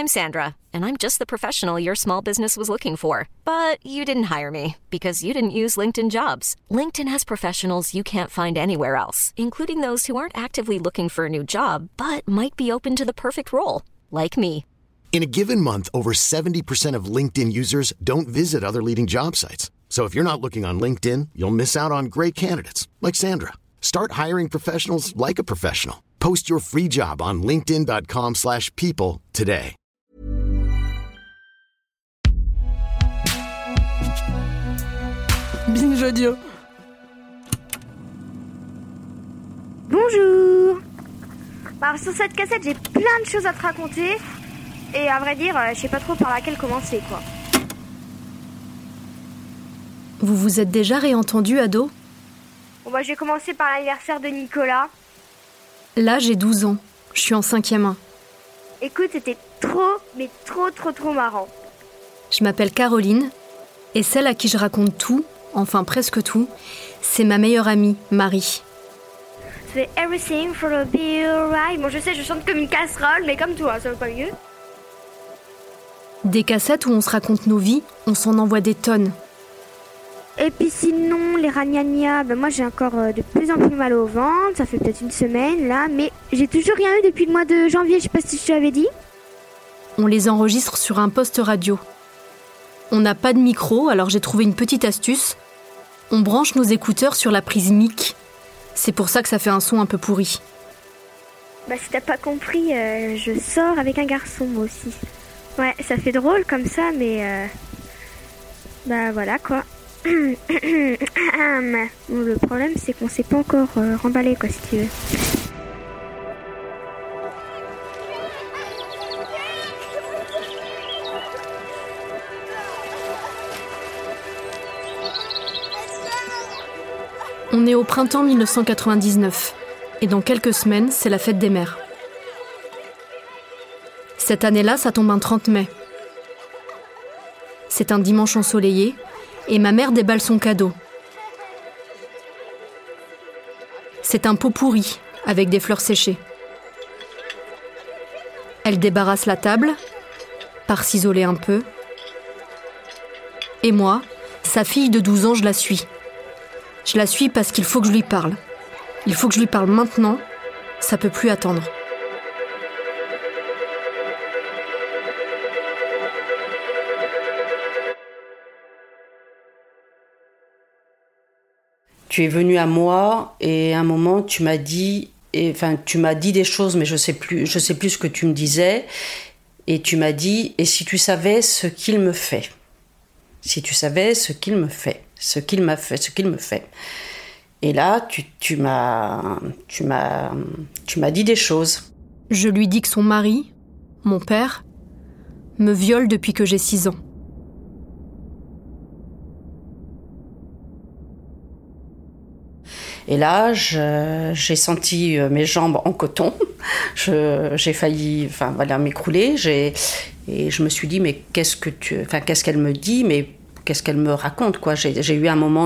I'm Sandra, and I'm just the professional your small business was looking for. But you didn't hire me because you didn't use LinkedIn Jobs. LinkedIn has professionals you can't find anywhere else, including those who aren't actively looking for a new job, but might be open to the perfect role, like me. In a given month, over 70% of LinkedIn users don't visit other leading job sites. So if you're not looking on LinkedIn, you'll miss out on great candidates like Sandra. Start hiring professionals like a professional. Post your free job on linkedin.com/people today. Binge Audio. Bonjour. Alors, sur cette cassette, j'ai plein de choses à te raconter. Et à vrai dire, je sais pas trop par laquelle commencer, quoi. Vous vous êtes déjà réentendu, ado ? Bon, bah, j'ai commencé par l'anniversaire de Nicolas. Là, j'ai 12 ans. Je suis en 5e 1. Écoute, c'était trop marrant. Je m'appelle Caroline. Et celle à qui je raconte tout, enfin presque tout, c'est ma meilleure amie, Marie. C'est Everything for a be alright. Bon, je sais, je chante comme une casserole, mais comme toi, ça va pas mieux. Des cassettes où on se raconte nos vies, on s'en envoie des tonnes. Et puis sinon, les ragnagnas, moi j'ai encore de plus en plus mal au ventre, ça fait peut-être une semaine là, mais j'ai toujours rien eu depuis le mois de janvier, je sais pas si je te l'avais dit. On les enregistre sur un poste radio. On n'a pas de micro, alors j'ai trouvé une petite astuce. On branche nos écouteurs sur la prise mic. C'est pour ça que ça fait un son un peu pourri. Bah si t'as pas compris, je sors avec un garçon moi aussi. Ouais, ça fait drôle comme ça, mais bah voilà quoi. Bon, le problème c'est qu'on s'est pas encore remballé quoi si tu veux. On est au printemps 1999 et dans quelques semaines, c'est la fête des mères. Cette année-là, ça tombe un 30 mai. C'est un dimanche ensoleillé et ma mère déballe son cadeau. C'est un pot pourri avec des fleurs séchées. Elle débarrasse la table, part s'isoler un peu. Et moi, sa fille de 12 ans, je la suis. Je la suis parce qu'il faut que je lui parle. Il faut que je lui parle maintenant, ça peut plus attendre. Tu es venu à moi et à un moment tu m'as dit des choses mais je sais plus ce que tu me disais et tu m'as dit et si tu savais ce qu'il me fait. Si tu savais ce qu'il me fait, ce qu'il me fait. Et là, tu m'as dit des choses. Je lui dis que son mari, mon père, me viole depuis que j'ai 6 ans. Et là, j'ai senti mes jambes en coton. J'ai failli, m'écrouler. Et je me suis dit, mais qu'est-ce qu'elle me dit, mais qu'est-ce qu'elle me raconte, quoi. J'ai eu un moment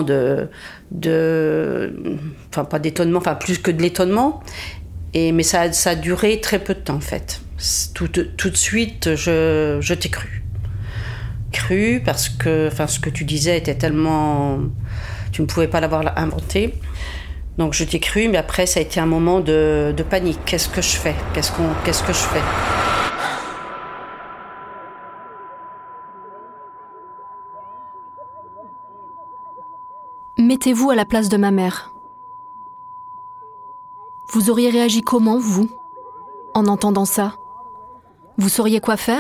pas d'étonnement, plus que de l'étonnement. Mais ça a duré très peu de temps, en fait. Tout de suite, je t'ai cru parce que, ce que tu disais était tellement, tu ne pouvais pas l'avoir inventé. Donc je t'ai cru, mais après ça a été un moment de panique. Qu'est-ce que je fais ? Qu'est-ce que je fais ? Mettez-vous à la place de ma mère. Vous auriez réagi comment, vous, en entendant ça ? Vous sauriez quoi faire ?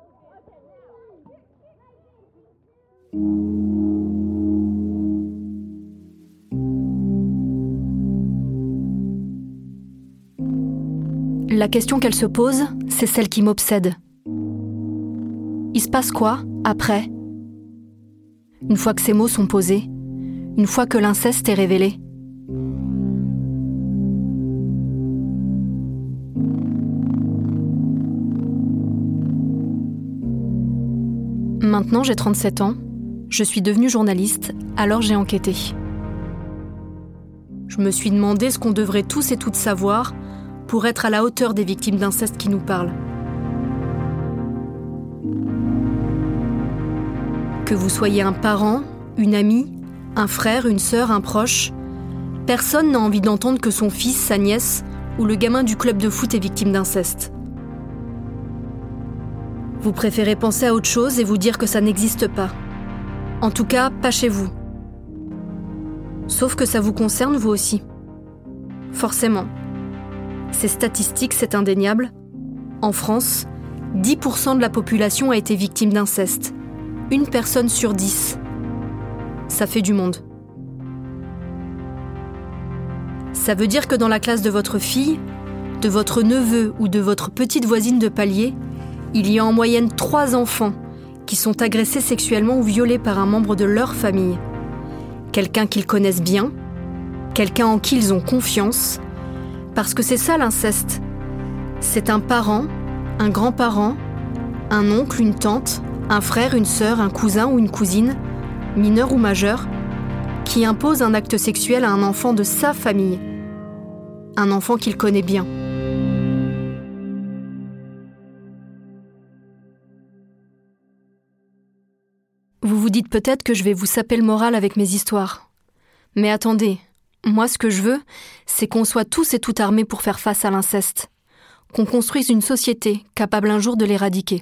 La question qu'elle se pose, c'est celle qui m'obsède. Il se passe quoi, après ? Une fois que ces mots sont posés, une fois que l'inceste est révélé. Maintenant, j'ai 37 ans, je suis devenue journaliste, alors j'ai enquêté. Je me suis demandé ce qu'on devrait tous et toutes savoir pour être à la hauteur des victimes d'inceste qui nous parlent. Que vous soyez un parent, une amie, un frère, une sœur, un proche, personne n'a envie d'entendre que son fils, sa nièce ou le gamin du club de foot est victime d'inceste. Vous préférez penser à autre chose et vous dire que ça n'existe pas. En tout cas, pas chez vous. Sauf que ça vous concerne vous aussi. Forcément. C'est statistique, c'est indéniable. En France, 10% de la population a été victime d'inceste. Une personne sur 10. Ça fait du monde. Ça veut dire que dans la classe de votre fille, de votre neveu ou de votre petite voisine de palier, il y a en moyenne 3 enfants qui sont agressés sexuellement ou violés par un membre de leur famille. Quelqu'un qu'ils connaissent bien, quelqu'un en qui ils ont confiance, parce que c'est ça l'inceste. C'est un parent, un grand-parent, un oncle, une tante, un frère, une sœur, un cousin ou une cousine, mineur ou majeur, qui impose un acte sexuel à un enfant de sa famille. Un enfant qu'il connaît bien. Vous vous dites peut-être que je vais vous saper le moral avec mes histoires. Mais attendez, moi ce que je veux, c'est qu'on soit tous et toutes armés pour faire face à l'inceste. Qu'on construise une société capable un jour de l'éradiquer.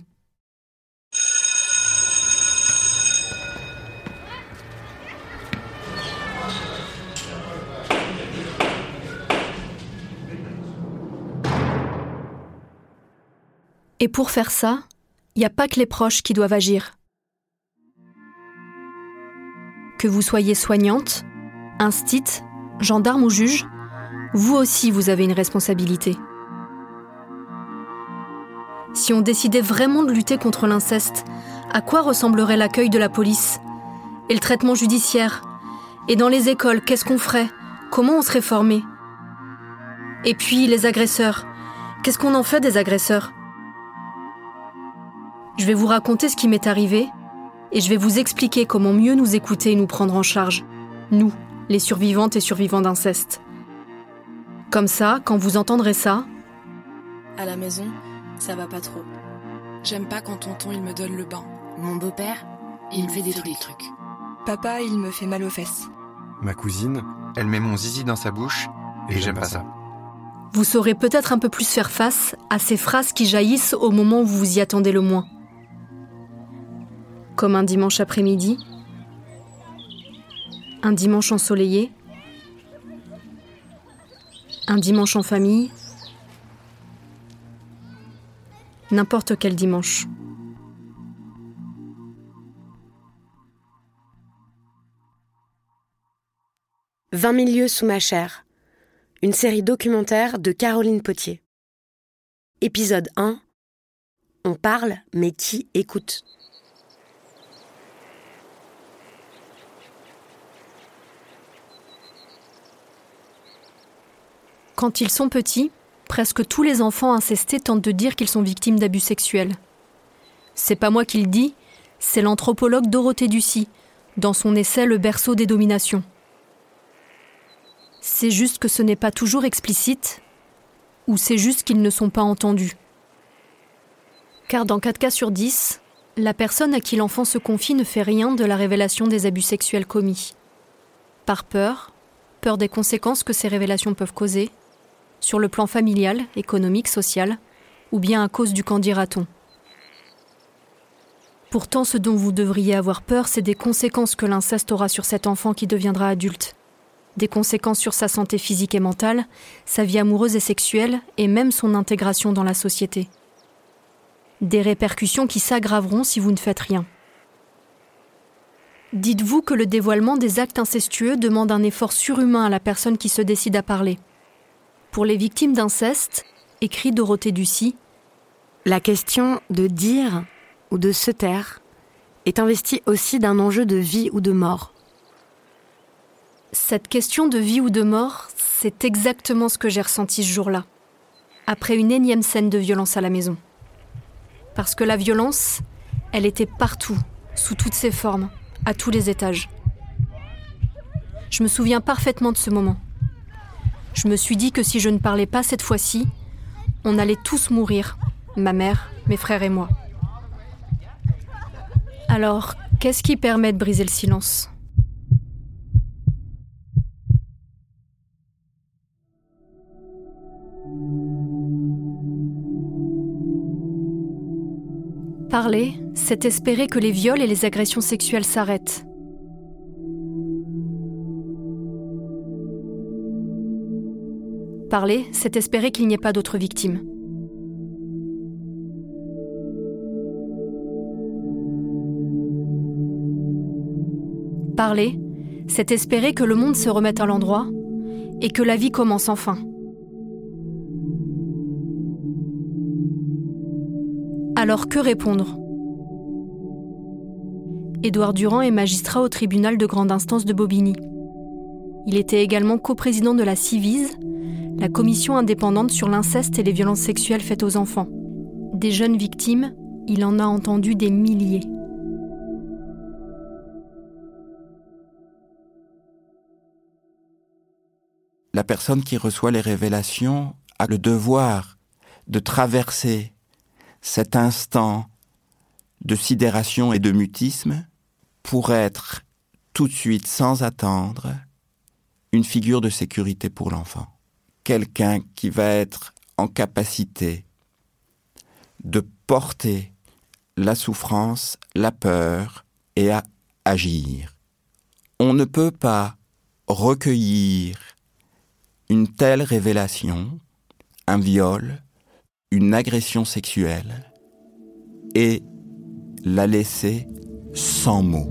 Et pour faire ça, il n'y a pas que les proches qui doivent agir. Que vous soyez soignante, instite, gendarme ou juge, vous aussi vous avez une responsabilité. Si on décidait vraiment de lutter contre l'inceste, à quoi ressemblerait l'accueil de la police ? Et le traitement judiciaire ? Et dans les écoles, qu'est-ce qu'on ferait ? Comment on serait formé ? Et puis les agresseurs, qu'est-ce qu'on en fait des agresseurs ? Je vais vous raconter ce qui m'est arrivé et je vais vous expliquer comment mieux nous écouter et nous prendre en charge. Nous, les survivantes et survivants d'inceste. Comme ça, quand vous entendrez ça... À la maison, ça va pas trop. J'aime pas quand tonton il me donne le bain. Mon beau-père, il me fait des trucs. Papa, il me fait mal aux fesses. Ma cousine, elle met mon zizi dans sa bouche et j'aime pas ça. Vous saurez peut-être un peu plus faire face à ces phrases qui jaillissent au moment où vous vous y attendez le moins. Comme un dimanche après-midi, un dimanche ensoleillé, un dimanche en famille, n'importe quel dimanche. « 20 000 lieues sous ma chair », une série documentaire de Caroline Potier. Épisode 1. On parle, mais qui écoute ? Quand ils sont petits, presque tous les enfants incestés tentent de dire qu'ils sont victimes d'abus sexuels. C'est pas moi qui le dis, c'est l'anthropologue Dorothée Ducy, dans son essai « Le berceau des dominations ». C'est juste que ce n'est pas toujours explicite, ou c'est juste qu'ils ne sont pas entendus. Car dans 4 cas sur 10, la personne à qui l'enfant se confie ne fait rien de la révélation des abus sexuels commis. Par peur des conséquences que ces révélations peuvent causer, sur le plan familial, économique, social, ou bien à cause du qu'en dira-t-on. Pourtant, ce dont vous devriez avoir peur, c'est des conséquences que l'inceste aura sur cet enfant qui deviendra adulte. Des conséquences sur sa santé physique et mentale, sa vie amoureuse et sexuelle, et même son intégration dans la société. Des répercussions qui s'aggraveront si vous ne faites rien. Dites-vous que le dévoilement des actes incestueux demande un effort surhumain à la personne qui se décide à parler. Pour les victimes d'inceste, écrit Dorothée Ducy, la question de dire ou de se taire est investie aussi d'un enjeu de vie ou de mort. Cette question de vie ou de mort, c'est exactement ce que j'ai ressenti ce jour-là, après une énième scène de violence à la maison. Parce que la violence, elle était partout, sous toutes ses formes, à tous les étages. Je me souviens parfaitement de ce moment. Je me suis dit que si je ne parlais pas cette fois-ci, on allait tous mourir, ma mère, mes frères et moi. Alors, Qu'est-ce qui permet de briser le silence ? Parler, c'est espérer que les viols et les agressions sexuelles s'arrêtent. Parler, c'est espérer qu'il n'y ait pas d'autres victimes. Parler, c'est espérer que le monde se remette à l'endroit et que la vie commence enfin. Alors que répondre ? Édouard Durand est magistrat au tribunal de grande instance de Bobigny. Il était également coprésident de la CIVISE, la commission indépendante sur l'inceste et les violences sexuelles faites aux enfants. Des jeunes victimes, il en a entendu des milliers. La personne qui reçoit les révélations a le devoir de traverser cet instant de sidération et de mutisme pour être tout de suite, sans attendre, une figure de sécurité pour l'enfant. Quelqu'un qui va être en capacité de porter la souffrance, la peur et à agir. On ne peut pas recueillir une telle révélation, un viol, une agression sexuelle, et la laisser sans mots.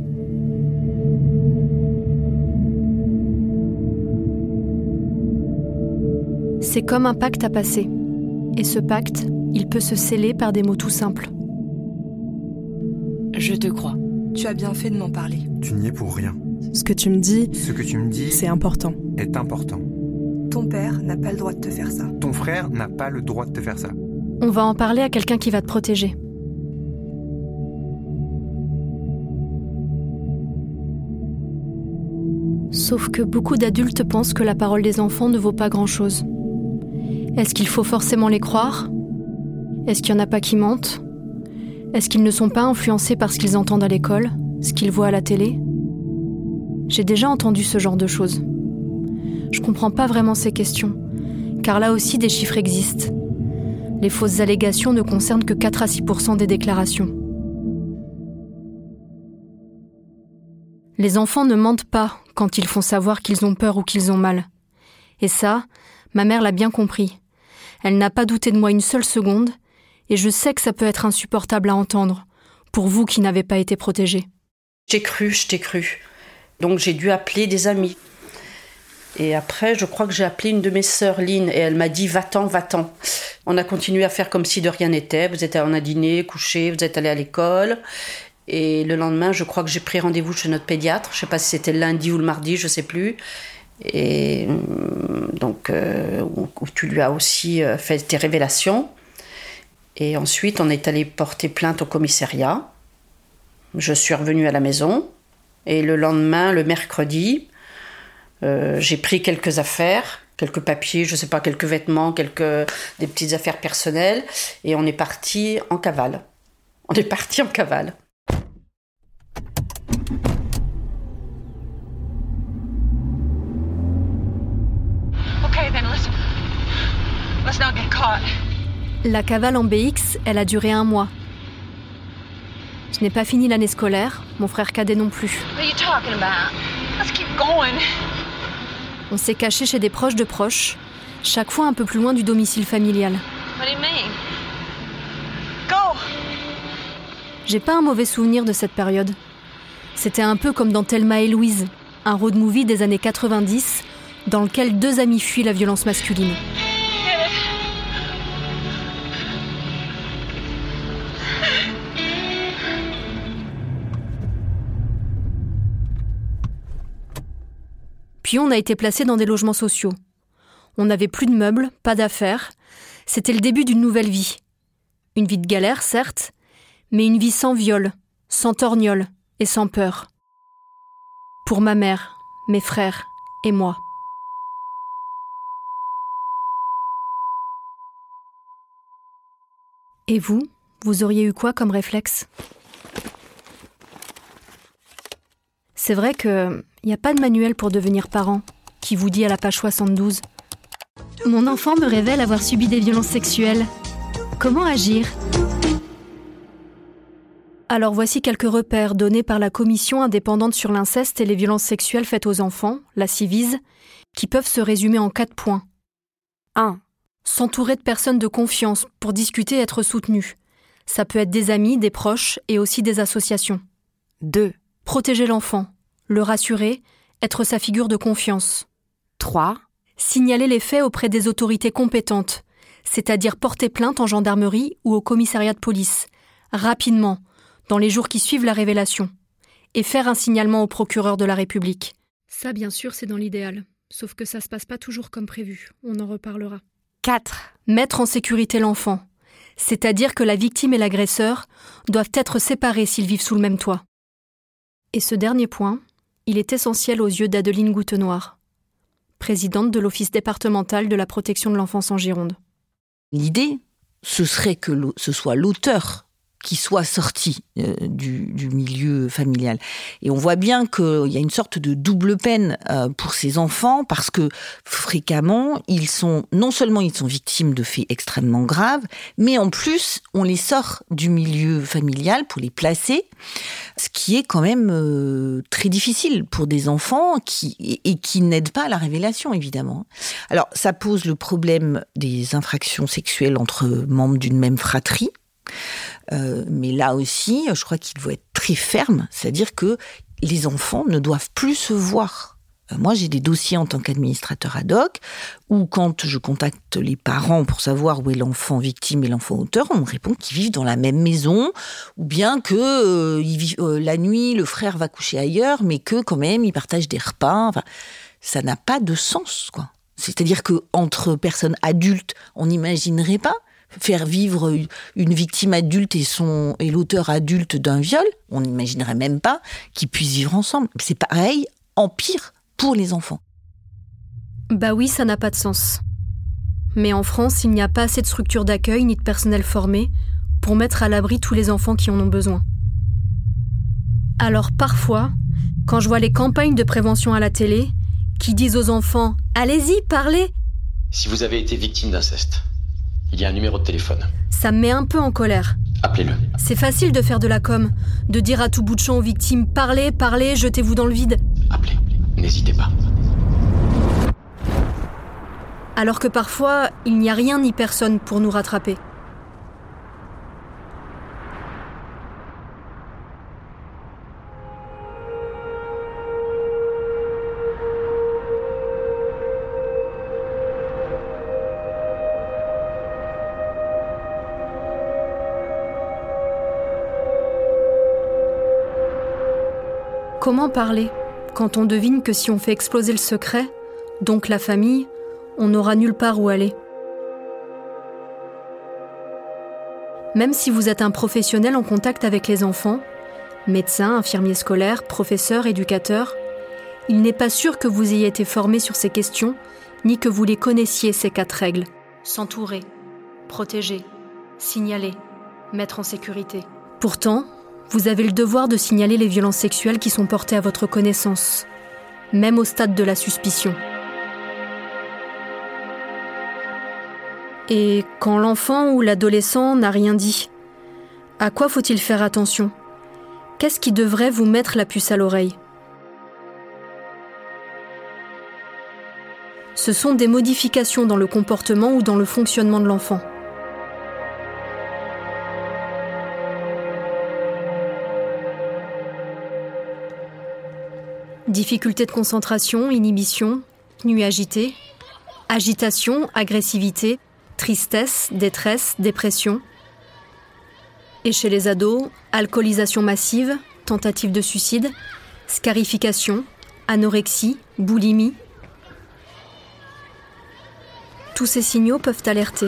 C'est comme un pacte à passer. Et ce pacte, il peut se sceller par des mots tout simples. Je te crois. Tu as bien fait de m'en parler. Tu n'y es pour rien. Ce que tu me dis, c'est important. Est important. Ton père n'a pas le droit de te faire ça. Ton frère n'a pas le droit de te faire ça. On va en parler à quelqu'un qui va te protéger. Sauf que beaucoup d'adultes pensent que la parole des enfants ne vaut pas grand-chose. Est-ce qu'il faut forcément les croire ? Est-ce qu'il n'y en a pas qui mentent ? Est-ce qu'ils ne sont pas influencés par ce qu'ils entendent à l'école, ce qu'ils voient à la télé ? J'ai déjà entendu ce genre de choses. Je comprends pas vraiment ces questions, car là aussi des chiffres existent. Les fausses allégations ne concernent que 4 à 6% des déclarations. Les enfants ne mentent pas quand ils font savoir qu'ils ont peur ou qu'ils ont mal. Et ça, ma mère l'a bien compris. Elle n'a pas douté de moi une seule seconde, et je sais que ça peut être insupportable à entendre, pour vous qui n'avez pas été protégés. Je t'ai cru. Donc j'ai dû appeler des amis. Et après, je crois que j'ai appelé une de mes sœurs, Lynn, et elle m'a dit « va-t'en, va-t'en ». On a continué à faire comme si de rien n'était. On a dîné, couché, vous êtes allés à l'école. Et le lendemain, je crois que j'ai pris rendez-vous chez notre pédiatre. Je ne sais pas si c'était le lundi ou le mardi, je ne sais plus. Et donc, où tu lui as aussi fait tes révélations. Et ensuite, on est allé porter plainte au commissariat. Je suis revenue à la maison. Et le lendemain, le mercredi, j'ai pris quelques affaires, quelques papiers, je ne sais pas, quelques vêtements, des petites affaires personnelles. Et on est parti en cavale. La cavale en BX, elle a duré 1 mois. Je n'ai pas fini l'année scolaire, mon frère cadet non plus. On s'est caché chez des proches de proches, chaque fois un peu plus loin du domicile familial. J'ai pas un mauvais souvenir de cette période. C'était un peu comme dans Thelma et Louise, un road movie des années 90, dans lequel 2 amis fuient la violence masculine. Puis on a été placés dans des logements sociaux. On n'avait plus de meubles, pas d'affaires. C'était le début d'une nouvelle vie. Une vie de galère, certes, mais une vie sans viol, sans torgnole et sans peur. Pour ma mère, mes frères et moi. Et vous auriez eu quoi comme réflexe ? C'est vrai qu'il n'y a pas de manuel pour devenir parent qui vous dit à la page 72 « Mon enfant me révèle avoir subi des violences sexuelles. Comment agir ?» Alors voici quelques repères donnés par la Commission indépendante sur l'inceste et les violences sexuelles faites aux enfants, la Civise, qui peuvent se résumer en 4 points. 1. S'entourer de personnes de confiance pour discuter et être soutenu. Ça peut être des amis, des proches et aussi des associations. 2. Protéger l'enfant, le rassurer, être sa figure de confiance. 3. Signaler les faits auprès des autorités compétentes, c'est-à-dire porter plainte en gendarmerie ou au commissariat de police, rapidement, dans les jours qui suivent la révélation, et faire un signalement au procureur de la République. Ça, bien sûr, c'est dans l'idéal, sauf que ça se passe pas toujours comme prévu, on en reparlera. 4. Mettre en sécurité l'enfant, c'est-à-dire que la victime et l'agresseur doivent être séparés s'ils vivent sous le même toit. Et ce dernier point, il est essentiel aux yeux d'Adeline Goutenoir, présidente de l'Office départemental de la protection de l'enfance en Gironde. L'idée, ce serait que ce soit l'auteur qui soit sorti du milieu familial. Et on voit bien qu'il y a une sorte de double peine pour ces enfants, parce que fréquemment, non seulement ils sont victimes de faits extrêmement graves, mais en plus, on les sort du milieu familial pour les placer, ce qui est quand même très difficile pour des enfants qui n'aident pas à la révélation, évidemment. Alors, ça pose le problème des infractions sexuelles entre membres d'une même fratrie. Mais là aussi, je crois qu'il faut être très ferme, c'est-à-dire que les enfants ne doivent plus se voir. Moi, j'ai des dossiers en tant qu'administrateur ad hoc, où quand je contacte les parents pour savoir où est l'enfant victime et l'enfant auteur, on me répond qu'ils vivent dans la même maison, ou bien que la nuit, le frère va coucher ailleurs, mais que quand même, ils partagent des repas. Enfin, ça n'a pas de sens, quoi. C'est-à-dire qu'entre personnes adultes, on n'imaginerait pas faire vivre une victime adulte et l'auteur adulte d'un viol, on n'imaginerait même pas qu'ils puissent vivre ensemble. C'est pareil, en pire, pour les enfants. Bah oui, ça n'a pas de sens. Mais en France, il n'y a pas assez de structures d'accueil ni de personnel formé pour mettre à l'abri tous les enfants qui en ont besoin. Alors parfois, quand je vois les campagnes de prévention à la télé, qui disent aux enfants « Allez-y, parlez !» Si vous avez été victime d'inceste, il y a un numéro de téléphone. Ça me met un peu en colère. Appelez-le. C'est facile de faire de la com, de dire à tout bout de champ aux victimes « Parlez, parlez, jetez-vous dans le vide ». Appelez, n'hésitez pas. Alors que parfois, il n'y a rien ni personne pour nous rattraper. Comment parler quand on devine que si on fait exploser le secret, donc la famille, on n'aura nulle part où aller? Même si vous êtes un professionnel en contact avec les enfants, médecin, infirmier scolaire, professeur, éducateur, il n'est pas sûr que vous ayez été formé sur ces questions, ni que vous les connaissiez, ces 4 règles. S'entourer, protéger, signaler, mettre en sécurité. Pourtant, vous avez le devoir de signaler les violences sexuelles qui sont portées à votre connaissance, même au stade de la suspicion. Et quand l'enfant ou l'adolescent n'a rien dit, à quoi faut-il faire attention? Qu'est-ce qui devrait vous mettre la puce à l'oreille? Ce sont des modifications dans le comportement ou dans le fonctionnement de l'enfant. Difficulté de concentration, inhibition, nuit agitée, agitation, agressivité, tristesse, détresse, dépression. Et chez les ados, alcoolisation massive, tentative de suicide, scarification, anorexie, boulimie. Tous ces signaux peuvent alerter.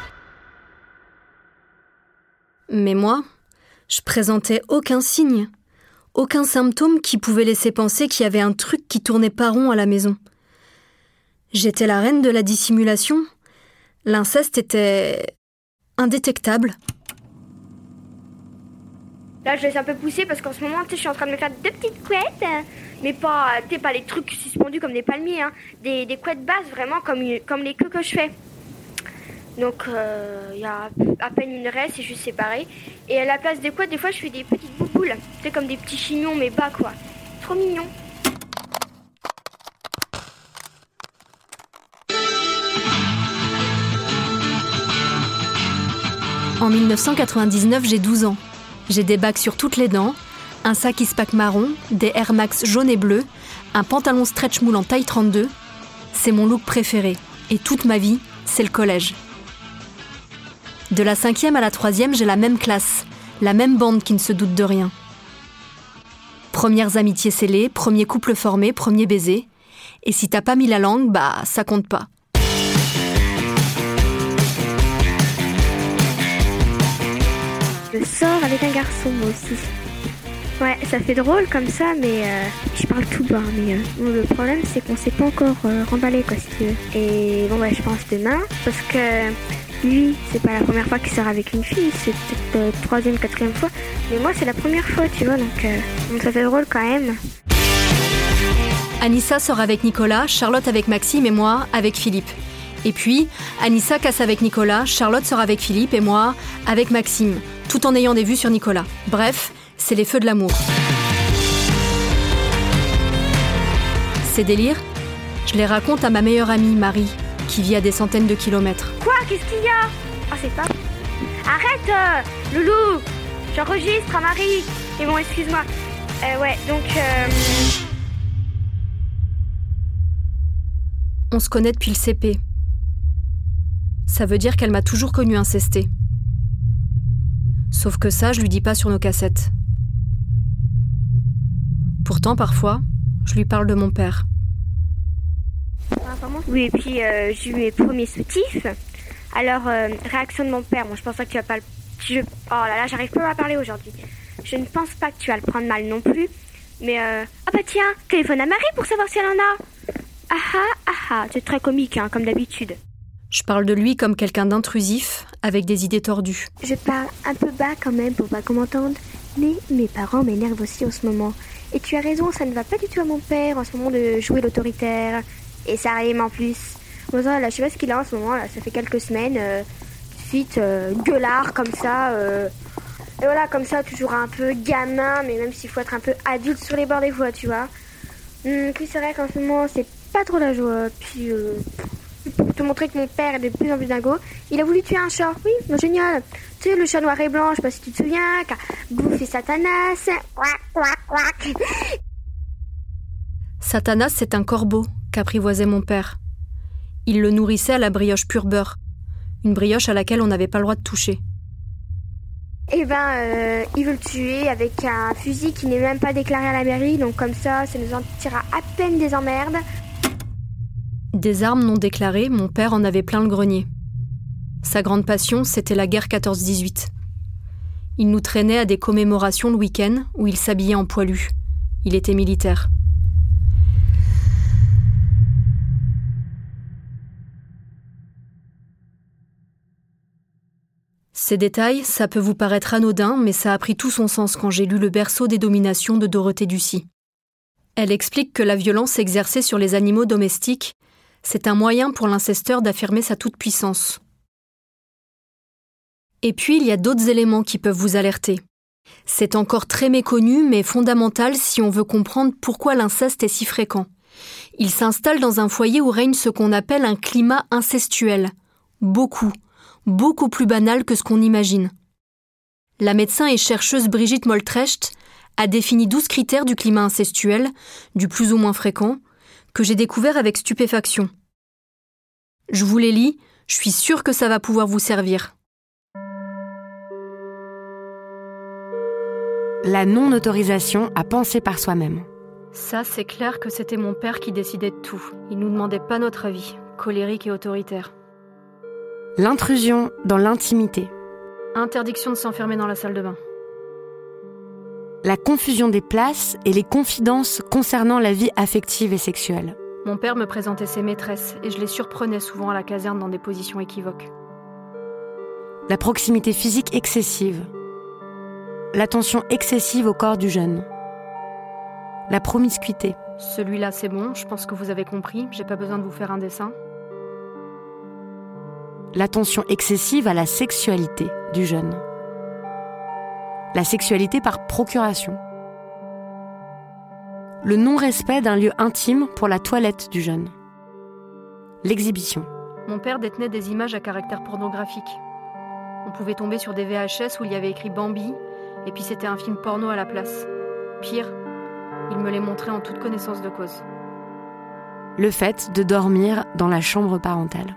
Mais moi, je présentais aucun signe. Aucun symptôme qui pouvait laisser penser qu'il y avait un truc qui tournait pas rond à la maison. J'étais la reine de la dissimulation. L'inceste était indétectable. Là, je laisse un peu pousser parce qu'en ce moment, tu sais, je suis en train de me faire 2 petites couettes. Mais pas, pas les trucs suspendus comme des palmiers, hein. Des couettes basses, vraiment, comme les queues que je fais. Donc, il y a à peine une raie, c'est juste séparé. Et à la place des couettes, des fois, je fais des petites bouboules. C'est comme des petits chignons, mais bas, quoi. Trop mignon. En 1999, j'ai 12 ans. J'ai des bacs sur toutes les dents, un sac Ispac marron, des Air Max jaunes et bleus, un pantalon stretch moule en taille 32. C'est mon look préféré. Et toute ma vie, c'est le collège. De la 5e à la 3e, j'ai la même classe, la même bande qui ne se doute de rien. Premières amitiés scellées, premier couple formé, premier baiser. Et si t'as pas mis la langue, ça compte pas. Je sors avec un garçon, moi aussi. Ouais, ça fait drôle comme ça, mais je parle tout bas. Mais le problème, c'est qu'on s'est pas encore remballé, quoi, si tu veux. Et bon, je pense demain, parce que lui, c'est pas la première fois qu'il sort avec une fille, c'est peut-être la 3e, 4e fois. Mais moi, c'est la première fois, tu vois, donc ça fait drôle quand même. Anissa sort avec Nicolas, Charlotte avec Maxime et moi avec Philippe. Et puis, Anissa casse avec Nicolas, Charlotte sort avec Philippe et moi avec Maxime, tout en ayant des vues sur Nicolas. Bref, c'est les feux de l'amour. Ces délires, je les raconte à ma meilleure amie, Marie, qui vit à des centaines de kilomètres. Quoi ? Qu'est-ce qu'il y a ? Oh, c'est pas... Arrête, Loulou ! J'enregistre à Marie. Et bon, excuse-moi. On se connaît depuis le CP. Ça veut dire qu'elle m'a toujours connue incestée. Sauf que ça, je lui dis pas sur nos cassettes. Pourtant, parfois, je lui parle de mon père. Oui, et puis j'ai eu mes premiers soutifs. Alors, réaction de mon père. Bon, je pense pas que tu vas pas le... Oh là là, j'arrive pas à parler aujourd'hui. Je ne pense pas que tu vas le prendre mal non plus. Mais, tiens, téléphone à Marie pour savoir si elle en a. C'est très comique, hein, comme d'habitude. Je parle de lui comme quelqu'un d'intrusif, avec des idées tordues. Je parle un peu bas quand même pour pas qu'on m'entende. Mais mes parents m'énervent aussi en ce moment. Et tu as raison, ça ne va pas du tout à mon père en ce moment de jouer l'autoritaire. Et ça rime en plus. Bon, ça, là, je sais pas ce qu'il a en ce moment, là, ça fait quelques semaines. Suite gueulard comme ça. Et voilà, comme ça, toujours un peu gamin, mais même s'il faut être un peu adulte sur les bords des voies, tu vois. Puis c'est vrai qu'en ce moment, c'est pas trop la joie. Puis, pour te montrer que mon père est de plus en plus dingo, il a voulu tuer un chat. Oui, génial. Tu sais, le chat noir et blanc, je sais pas si tu te souviens, qui a bouffé Satanas. Satanas, c'est un corbeau qu'apprivoisait mon père. Il le nourrissait à la brioche pur beurre. Une brioche à laquelle on n'avait pas le droit de toucher. Il veut le tuer avec un fusil qui n'est même pas déclaré à la mairie, donc comme ça nous en tirera à peine des emmerdes. Des armes non déclarées, mon père en avait plein le grenier. Sa grande passion, c'était la guerre 14-18. Il nous traînait à des commémorations le week-end où il s'habillait en poilu. Il était militaire. Ces détails, ça peut vous paraître anodin, mais ça a pris tout son sens quand j'ai lu Le berceau des dominations de Dorothée Ducy. Elle explique que la violence exercée sur les animaux domestiques, c'est un moyen pour l'incesteur d'affirmer sa toute-puissance. Et puis, il y a d'autres éléments qui peuvent vous alerter. C'est encore très méconnu, mais fondamental si on veut comprendre pourquoi l'inceste est si fréquent. Il s'installe dans un foyer où règne ce qu'on appelle un climat incestuel. Beaucoup plus banal que ce qu'on imagine. La médecin et chercheuse Brigitte Moltrecht a défini 12 critères du climat incestuel, du plus ou moins fréquent, que j'ai découvert avec stupéfaction. Je vous les lis, je suis sûre que ça va pouvoir vous servir. La non-autorisation à penser par soi-même. Ça, c'est clair que c'était mon père qui décidait de tout. Il nous demandait pas notre avis, colérique et autoritaire. L'intrusion dans l'intimité. Interdiction de s'enfermer dans la salle de bain. La confusion des places et les confidences concernant la vie affective et sexuelle. Mon père me présentait ses maîtresses et je les surprenais souvent à la caserne dans des positions équivoques. La proximité physique excessive. l'attention excessive au corps du jeune. La promiscuité. Celui-là, c'est bon, je pense que vous avez compris, j'ai pas besoin de vous faire un dessin. L'attention excessive à la sexualité du jeune. La sexualité par procuration. Le non-respect d'un lieu intime pour la toilette du jeune. L'exhibition. Mon père détenait des images à caractère pornographique. On pouvait tomber sur des VHS où il y avait écrit Bambi, et puis c'était un film porno à la place. Pire, il me les montrait en toute connaissance de cause. Le fait de dormir dans la chambre parentale.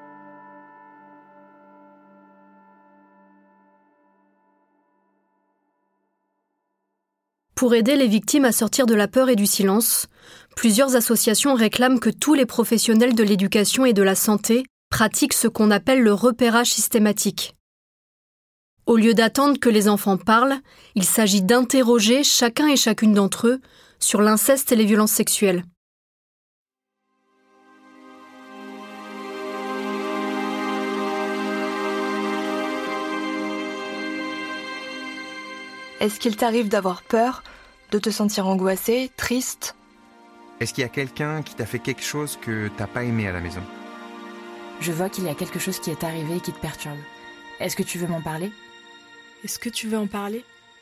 Pour aider les victimes à sortir de la peur et du silence, plusieurs associations réclament que tous les professionnels de l'éducation et de la santé pratiquent ce qu'on appelle le repérage systématique. Au lieu d'attendre que les enfants parlent, il s'agit d'interroger chacun et chacune d'entre eux sur l'inceste et les violences sexuelles. Est-ce qu'il t'arrive d'avoir peur, de te sentir angoissée, triste ? Est-ce qu'il y a quelqu'un qui t'a fait quelque chose que t'as pas aimé à la maison ? Je vois qu'il y a quelque chose qui est arrivé et qui te perturbe. Est-ce que tu veux m'en parler ? Est-ce que tu veux en parler ?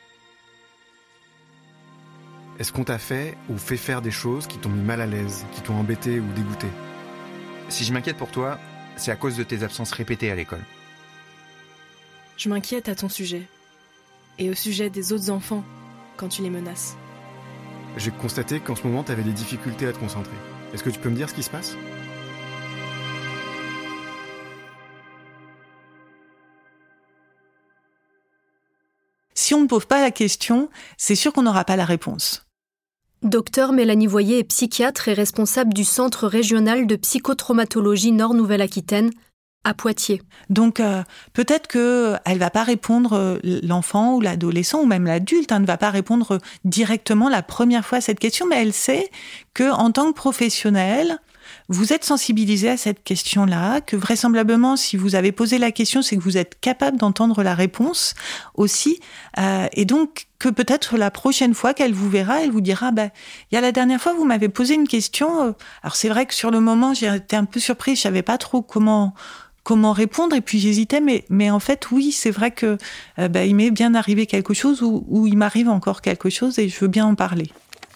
Est-ce qu'on t'a fait ou fait faire des choses qui t'ont mis mal à l'aise, qui t'ont embêté ou dégoûté ? Si je m'inquiète pour toi, c'est à cause de tes absences répétées à l'école. Je m'inquiète à ton sujet. Et au sujet des autres enfants, quand tu les menaces. J'ai constaté qu'en ce moment, t'avais des difficultés à te concentrer. Est-ce que tu peux me dire ce qui se passe ? Si on ne pose pas la question, c'est sûr qu'on n'aura pas la réponse. Docteur Mélanie Voyer est psychiatre et responsable du Centre régional de psychotraumatologie Nord-Nouvelle-Aquitaine, à Poitiers. Donc peut-être qu'elle ne va pas répondre, l'enfant ou l'adolescent ou même l'adulte ne va pas répondre directement la première fois à cette question, mais elle sait qu'en tant que professionnel, vous êtes sensibilisé à cette question-là, que vraisemblablement, si vous avez posé la question, c'est que vous êtes capable d'entendre la réponse aussi, et donc que peut-être la prochaine fois qu'elle vous verra, elle vous dira il y a la dernière fois, vous m'avez posé une question, alors c'est vrai que sur le moment, j'ai été un peu surprise, je savais pas trop comment répondre, et puis j'hésitais, mais en fait, oui, c'est vrai que il m'est bien arrivé quelque chose, ou il m'arrive encore quelque chose, et je veux bien en parler.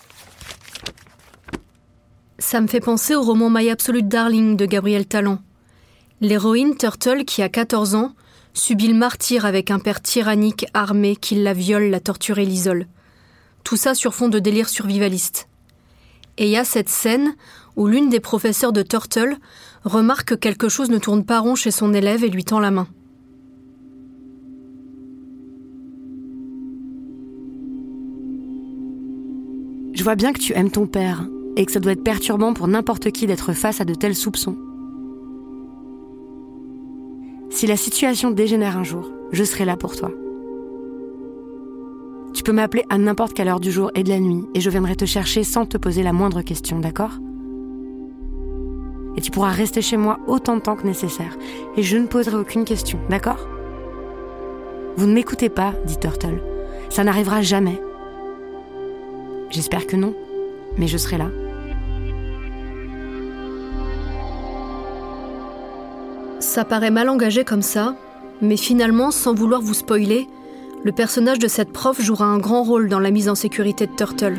Ça me fait penser au roman My Absolute Darling de Gabrielle Tallant. L'héroïne Turtle, qui a 14 ans, subit le martyre avec un père tyrannique armé qui la viole, la torture et l'isole. Tout ça sur fond de délire survivaliste. Et il y a cette scène où l'une des professeurs de Turtle remarque que quelque chose ne tourne pas rond chez son élève et lui tend la main. Je vois bien que tu aimes ton père et que ça doit être perturbant pour n'importe qui d'être face à de tels soupçons. Si la situation dégénère un jour, je serai là pour toi. Tu peux m'appeler à n'importe quelle heure du jour et de la nuit et je viendrai te chercher sans te poser la moindre question, d'accord ? Et tu pourras rester chez moi autant de temps que nécessaire et je ne poserai aucune question, d'accord ? Vous ne m'écoutez pas, dit Turtle. Ça n'arrivera jamais. J'espère que non, mais je serai là. Ça paraît mal engagé comme ça, mais finalement, sans vouloir vous spoiler, le personnage de cette prof jouera un grand rôle dans la mise en sécurité de Turtle.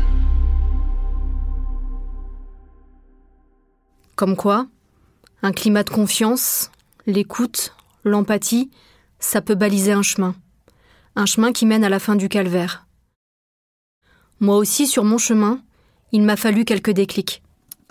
Comme quoi, un climat de confiance, l'écoute, l'empathie, ça peut baliser un chemin. Un chemin qui mène à la fin du calvaire. Moi aussi, sur mon chemin, il m'a fallu quelques déclics.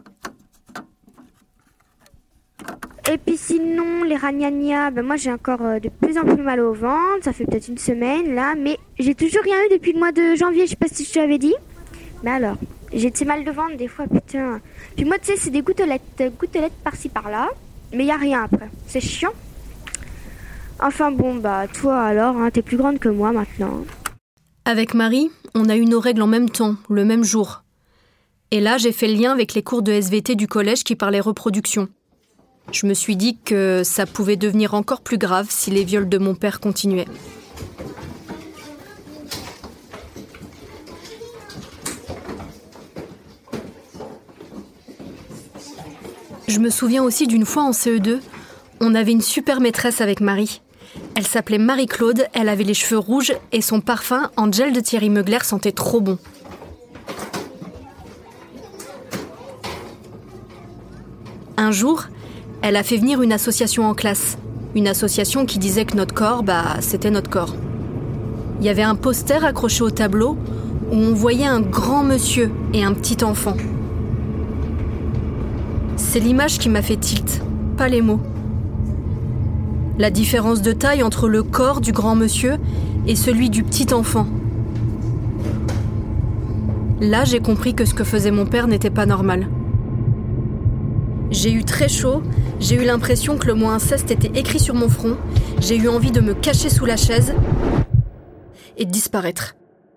Et puis sinon, les ragnagnas, moi j'ai encore de plus en plus mal au ventre, ça fait peut-être une semaine là, mais j'ai toujours rien eu depuis le mois de janvier, je sais pas si je te l'avais dit. Mais alors, j'ai de ces mal de ventre des fois, putain. Puis moi tu sais, c'est des gouttelettes par-ci par-là, mais y a rien après, c'est chiant. Enfin bon, toi alors, t'es plus grande que moi maintenant. Avec Marie, on a eu nos règles en même temps, le même jour. Et là, j'ai fait le lien avec les cours de SVT du collège qui parlaient reproduction. Je me suis dit que ça pouvait devenir encore plus grave si les viols de mon père continuaient. Je me souviens aussi d'une fois en CE2, on avait une super maîtresse avec Marie. Elle s'appelait Marie-Claude, elle avait les cheveux rouges et son parfum en gel de Thierry Mugler sentait trop bon. Un jour, elle a fait venir une association en classe. Une association qui disait que notre corps, c'était notre corps. Il y avait un poster accroché au tableau où on voyait un grand monsieur et un petit enfant. C'est l'image qui m'a fait tilt, pas les mots. La différence de taille entre le corps du grand monsieur et celui du petit enfant. Là, j'ai compris que ce que faisait mon père n'était pas normal. J'ai eu très chaud, j'ai eu l'impression que le mot inceste était écrit sur mon front, j'ai eu envie de me cacher sous la chaise et de disparaître.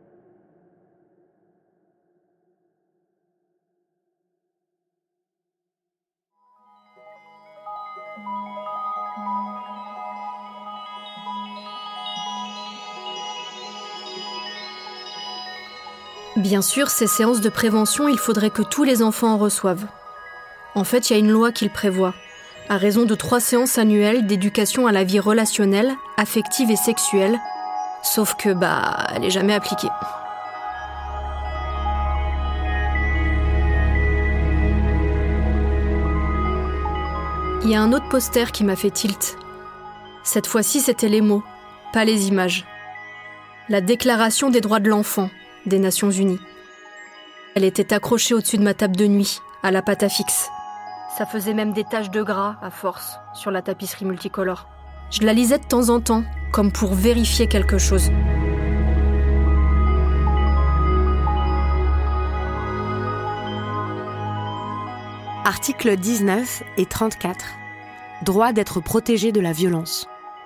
Bien sûr, ces séances de prévention, il faudrait que tous les enfants en reçoivent. En fait, il y a une loi qui le prévoit, à raison de 3 séances annuelles d'éducation à la vie relationnelle, affective et sexuelle, sauf que, elle n'est jamais appliquée. Il y a un autre poster qui m'a fait tilt. Cette fois-ci, c'était les mots, pas les images. La Déclaration des droits de l'enfant des Nations Unies. Elle était accrochée au-dessus de ma table de nuit, à la pâte à fixe. Ça faisait même des taches de gras, à force, sur la tapisserie multicolore. Je la lisais de temps en temps, comme pour vérifier quelque chose. Articles 19 et 34. Droit d'être protégé de la violence.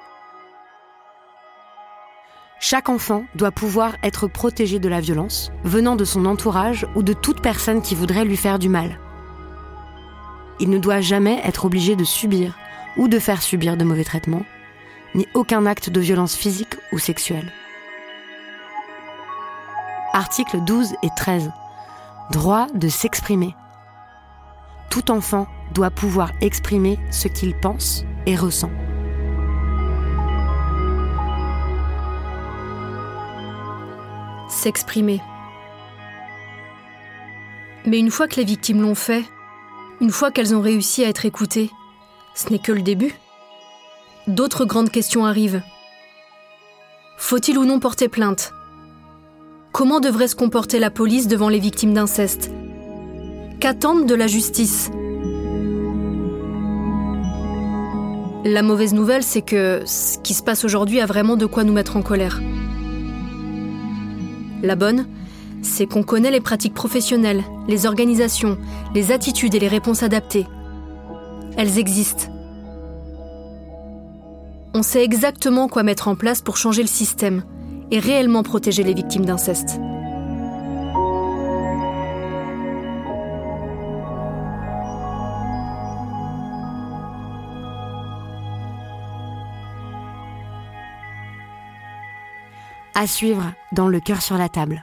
Chaque enfant doit pouvoir être protégé de la violence, venant de son entourage ou de toute personne qui voudrait lui faire du mal. Il ne doit jamais être obligé de subir ou de faire subir de mauvais traitements, ni aucun acte de violence physique ou sexuelle. Articles 12 et 13. Droit de s'exprimer. Tout enfant doit pouvoir exprimer ce qu'il pense et ressent. S'exprimer. Mais une fois que les victimes l'ont fait, une fois qu'elles ont réussi à être écoutées, ce n'est que le début. D'autres grandes questions arrivent. Faut-il ou non porter plainte ? Comment devrait se comporter la police devant les victimes d'inceste ? Qu'attendent de la justice ? La mauvaise nouvelle, c'est que ce qui se passe aujourd'hui a vraiment de quoi nous mettre en colère. La bonne, c'est qu'on connaît les pratiques professionnelles, les organisations, les attitudes et les réponses adaptées. Elles existent. On sait exactement quoi mettre en place pour changer le système et réellement protéger les victimes d'inceste. À suivre dans Le cœur sur la table.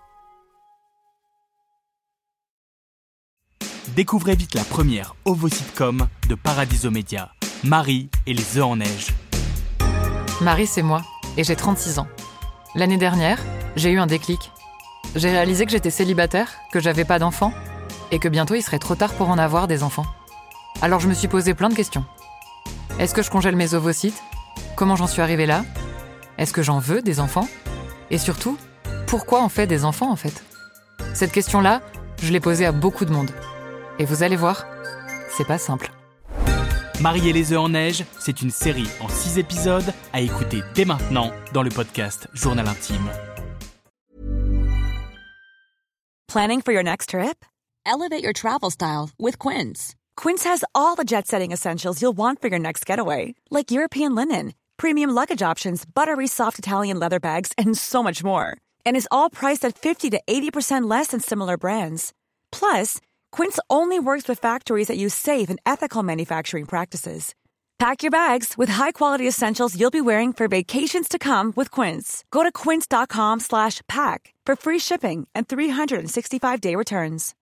Découvrez vite la première ovo-sitcom de Paradiso Media, Marie et les œufs en neige. Marie, c'est moi, et j'ai 36 ans. L'année dernière, j'ai eu un déclic. J'ai réalisé que j'étais célibataire, que j'avais pas d'enfants, et que bientôt il serait trop tard pour en avoir des enfants. Alors je me suis posé plein de questions. Est-ce que je congèle mes ovocytes ? Comment j'en suis arrivée là ? Est-ce que j'en veux des enfants ? Et surtout, pourquoi on fait des enfants en fait ? Cette question-là, je l'ai posée à beaucoup de monde. Et vous allez voir, c'est pas simple. Marie et les œufs en neige, c'est une série en 6 épisodes à écouter dès maintenant dans le podcast Journal Intime. Planning for your next trip? Elevate your travel style with Quince. Quince has all the jet-setting essentials you'll want for your next getaway, like European linen, premium luggage options, buttery soft Italian leather bags, and so much more. And is all priced at 50 to 80% less than similar brands. Plus, Quince only works with factories that use safe and ethical manufacturing practices. Pack your bags with high-quality essentials you'll be wearing for vacations to come with Quince. Go to quince.com/pack for free shipping and 365-day returns.